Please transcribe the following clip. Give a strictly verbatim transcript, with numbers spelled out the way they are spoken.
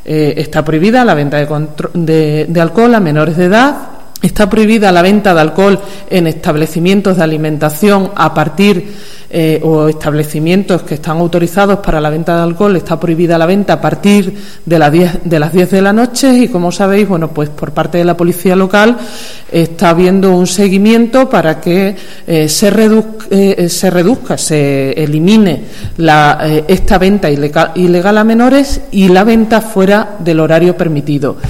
Eh, está prohibida la venta de, de, de alcohol a menores de edad. Está prohibida la venta de alcohol en establecimientos de alimentación a partir eh, o establecimientos que están autorizados para la venta de alcohol. Está prohibida la venta a partir de las diez de las diez de la noche y, como sabéis, bueno, pues por parte de la policía local está habiendo un seguimiento para que eh, se, redu eh, se reduzca, se elimine la, eh, esta venta ilegal, ilegal a menores y la venta fuera del horario permitido.